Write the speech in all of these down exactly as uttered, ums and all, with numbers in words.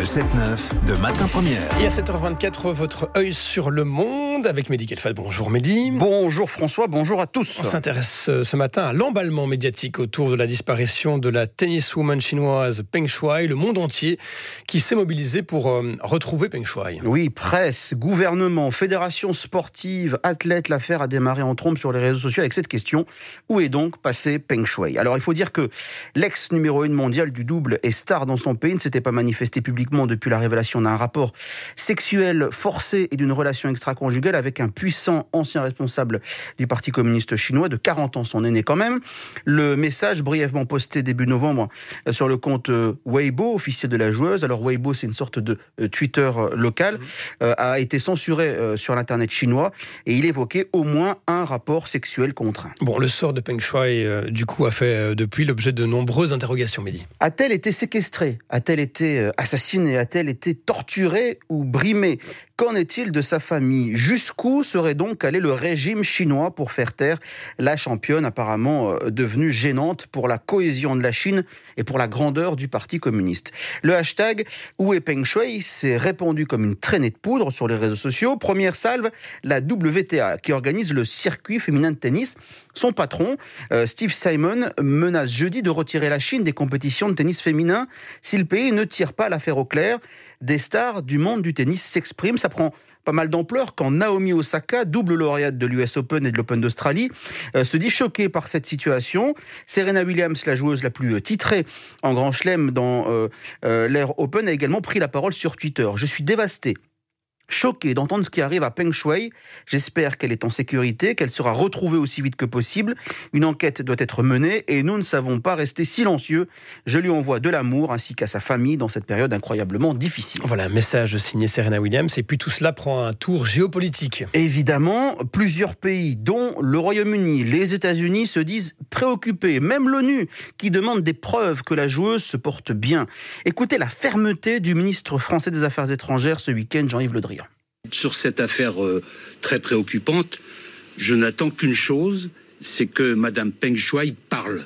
Le sept neuf de Matin Première. Et à sept heures vingt-quatre, votre œil sur le monde avec Mehdi Kelfal. Bonjour Mehdi. Bonjour François, bonjour à tous. On s'intéresse ce matin à l'emballement médiatique autour de la disparition de la tenniswoman chinoise Peng Shuai. Le monde entier qui s'est mobilisé pour euh, retrouver Peng Shuai. Oui, presse, gouvernement, fédération sportive, athlètes, l'affaire a démarré en trombe sur les réseaux sociaux avec cette question. Où est donc passé Peng Shuai ? Alors il faut dire que l'ex numéro un mondial du double et star dans son pays ne s'était pas manifesté publiquement depuis la révélation d'un rapport sexuel forcé et d'une relation extra-conjugale avec un puissant ancien responsable du Parti communiste chinois de quarante ans, son aîné quand même. Le message brièvement posté début novembre sur le compte Weibo, officiel de la joueuse, alors Weibo c'est une sorte de Twitter local, euh, a été censuré euh, sur l'internet chinois et il évoquait au moins un rapport sexuel contraint. Bon, le sort de Peng Shuai, euh, du coup, a fait euh, depuis l'objet de nombreuses interrogations, Mehdi. A-t-elle été séquestrée ? A-t-elle été euh, assassinée ? A-t-elle été torturée ou brimée ? Qu'en est-il de sa famille ? Jusqu'où serait donc allé le régime chinois pour faire taire la championne apparemment euh, devenue gênante pour la cohésion de la Chine et pour la grandeur du Parti communiste ? Le hashtag « Où est Peng Shuai ?» s'est répandu comme une traînée de poudre sur les réseaux sociaux. Première salve, la W T A qui organise le circuit féminin de tennis. Son patron, euh, Steve Simon, menace jeudi de retirer la Chine des compétitions de tennis féminin si le pays ne tire pas l'affaire au clair. Des stars du monde du tennis s'expriment. Ça prend pas mal d'ampleur quand Naomi Osaka, double lauréate de l'U S Open et de l'Open d'Australie, euh, se dit choquée par cette situation. Serena Williams, la joueuse la plus titrée en Grand Chelem dans euh, euh, l'ère Open, a également pris la parole sur Twitter. « Je suis dévastée. Choquée d'entendre ce qui arrive à Peng Shuai. J'espère qu'elle est en sécurité, qu'elle sera retrouvée aussi vite que possible. Une enquête doit être menée et nous ne savons pas rester silencieux. Je lui envoie de l'amour ainsi qu'à sa famille dans cette période incroyablement difficile. » Voilà, un message signé Serena Williams. Et puis tout cela prend un tour géopolitique. Évidemment, plusieurs pays, dont le Royaume-Uni, les États-Unis, se disent préoccupés. Même l'ONU, qui demande des preuves que la joueuse se porte bien. Écoutez la fermeté du ministre français des Affaires étrangères ce week-end, Jean-Yves Le Drian. Sur cette affaire euh, très préoccupante, je n'attends qu'une chose, c'est que Madame Peng Shuai parle.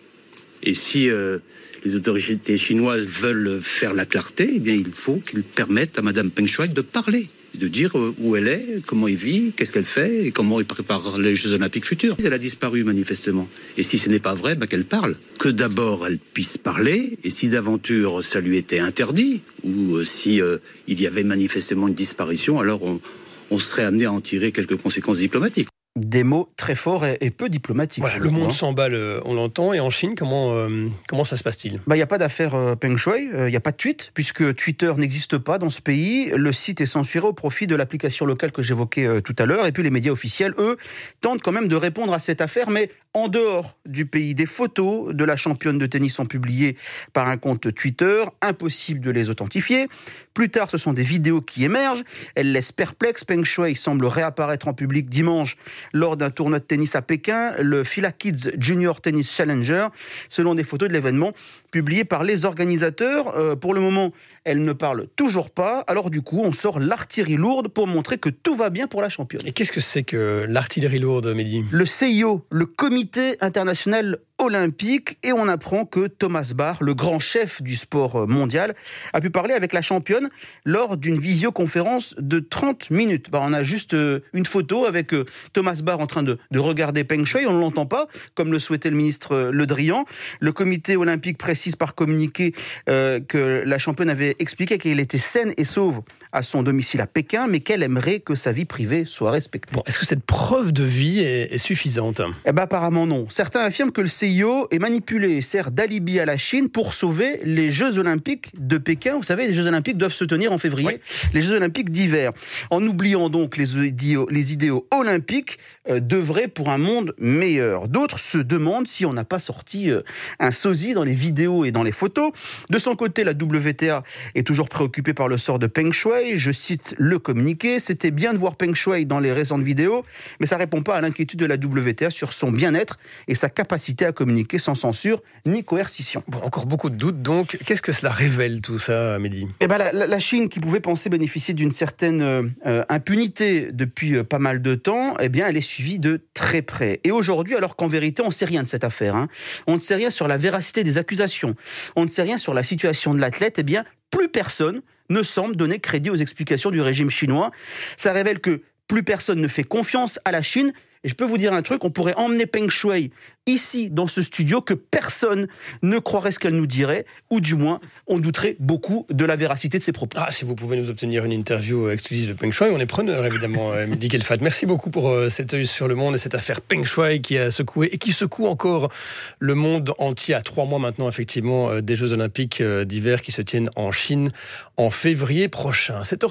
Et si euh, les autorités chinoises veulent faire la clarté, eh bien il faut qu'ils permettent à Madame Peng Shuai de parler, de dire euh, où elle est, comment elle vit, qu'est-ce qu'elle fait et comment elle prépare les Jeux Olympiques futurs. Elle a disparu manifestement. Et si ce n'est pas vrai, bah, qu'elle parle. Que d'abord elle puisse parler, et si d'aventure ça lui était interdit, ou euh, si euh, il y avait manifestement une disparition, alors on, on serait amené à en tirer quelques conséquences diplomatiques. Des mots très forts et, et peu diplomatiques. Voilà, le monde s'emballe, on l'entend. Et en Chine, comment, euh, comment ça se passe-t-il ? Bah, il n'y a pas d'affaire euh, Peng Shuai, il euh, n'y a pas de tweet, puisque Twitter n'existe pas dans ce pays. Le site est censuré au profit de l'application locale que j'évoquais euh, tout à l'heure. Et puis les médias officiels, eux, tentent quand même de répondre à cette affaire, mais en dehors du pays. Des photos de la championne de tennis sont publiées par un compte Twitter, impossible de les authentifier. Plus tard, ce sont des vidéos qui émergent. Elles laissent perplexe. Peng Shuai semble réapparaître en public dimanche lors d'un tournoi de tennis à Pékin, le Fila Kids Junior Tennis Challenger, selon des photos de l'événement publiées par les organisateurs. Euh, pour le moment, elle ne parle toujours pas. Alors du coup, on sort l'artillerie lourde pour montrer que tout va bien pour la championne. Et qu'est-ce que c'est que l'artillerie lourde, Mehdi ? Le C I O, le Comité international olympique, et on apprend que Thomas Bach, le grand chef du sport mondial, a pu parler avec la championne lors d'une visioconférence de trente minutes. Bah, on a juste une photo avec Thomas Bach en train de, de regarder Peng Shuai, on ne l'entend pas, comme le souhaitait le ministre Le Drian. Le comité olympique précise par communiqué euh, que la championne avait expliqué qu'elle était saine et sauve à son domicile à Pékin, mais qu'elle aimerait que sa vie privée soit respectée. Bon, est-ce que cette preuve de vie est, est suffisante ? Eh ben, apparemment non. Certains affirment que le C I O est manipulé et sert d'alibi à la Chine pour sauver les Jeux Olympiques de Pékin. Vous savez, les Jeux Olympiques doivent se tenir en février, oui. Les Jeux Olympiques d'hiver. En oubliant donc les idéaux, les idéaux olympiques euh, d'œuvrer pour un monde meilleur. D'autres se demandent si on n'a pas sorti euh, un sosie dans les vidéos et dans les photos. De son côté, la W T A est toujours préoccupée par le sort de Peng Shuai. Je cite le communiqué, c'était bien de voir Peng Shuai dans les récentes vidéos, mais ça ne répond pas à l'inquiétude de la W T A sur son bien-être et sa capacité à communiquer sans censure ni coercition. Bon, encore beaucoup de doutes, donc qu'est-ce que cela révèle tout ça, Mehdi ? Eh ben, la, la Chine, qui pouvait penser bénéficier d'une certaine euh, impunité depuis euh, pas mal de temps, eh bien, elle est suivie de très près. Et aujourd'hui, alors qu'en vérité, on ne sait rien de cette affaire, hein, on ne sait rien sur la véracité des accusations, on ne sait rien sur la situation de l'athlète, eh bien, plus personne ne semble donner crédit aux explications du régime chinois. Ça révèle que plus personne ne fait confiance à la Chine. Et je peux vous dire un truc, on pourrait emmener Peng Shuai ici, dans ce studio, que personne ne croirait ce qu'elle nous dirait, ou du moins, on douterait beaucoup de la véracité de ses propos. Ah, si vous pouvez nous obtenir une interview exclusive de Peng Shuai, on est preneur, évidemment, Mehdi Kelfat. Merci beaucoup pour euh, cet œil sur le monde et cette affaire Peng Shuai qui a secoué et qui secoue encore le monde entier à trois mois maintenant, effectivement, euh, des Jeux Olympiques euh, d'hiver qui se tiennent en Chine en février prochain. sept heures